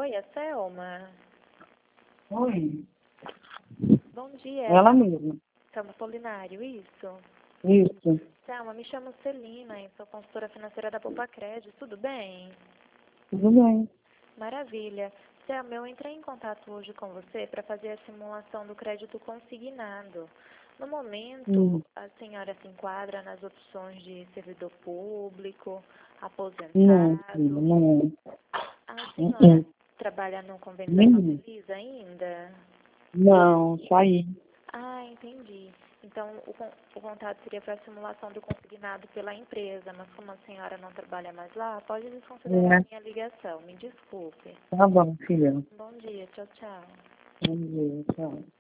Oi, é Selma? Oi, Bom dia. ela mesma. Selma Polinário, isso? Isso, Selma, me chamo Celina e sou consultora financeira da Poupa Crédito, tudo bem? tudo bem. Maravilha. Selma, eu entrei em contato hoje com você para fazer a simulação do crédito consignado. No momento, a senhora se enquadra nas opções de servidor público, Não, aposentado. filha, não. A senhora Uh-uh. trabalha no convênio da Nem- Família ainda? Não, saí. Ah, entendi. Então, o contato seria para a simulação do consignado pela empresa, mas como a senhora não trabalha mais lá, pode desconsiderar a É, minha ligação. Me desculpe. tá bom, filha. Bom dia, tchau, tchau. Bom dia, tchau.